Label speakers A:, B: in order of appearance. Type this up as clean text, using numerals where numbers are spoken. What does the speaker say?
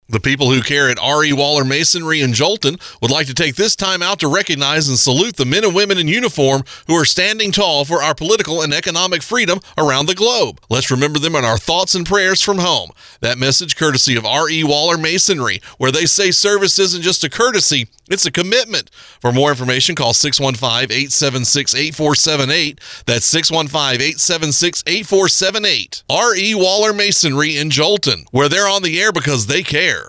A: The people who care at R.E. Waller Masonry in Jolton would like to take this time out to recognize and salute the men and women in uniform who are standing tall for our political and economic freedom around the globe. Let's remember them in our thoughts and prayers from home. That message courtesy of R.E. Waller Masonry, where they say service isn't just a courtesy, it's a commitment. For more information, call 615-876-8478. That's 615-876-8478. R.E. Waller Masonry in Jolton, where they're on the air because they care.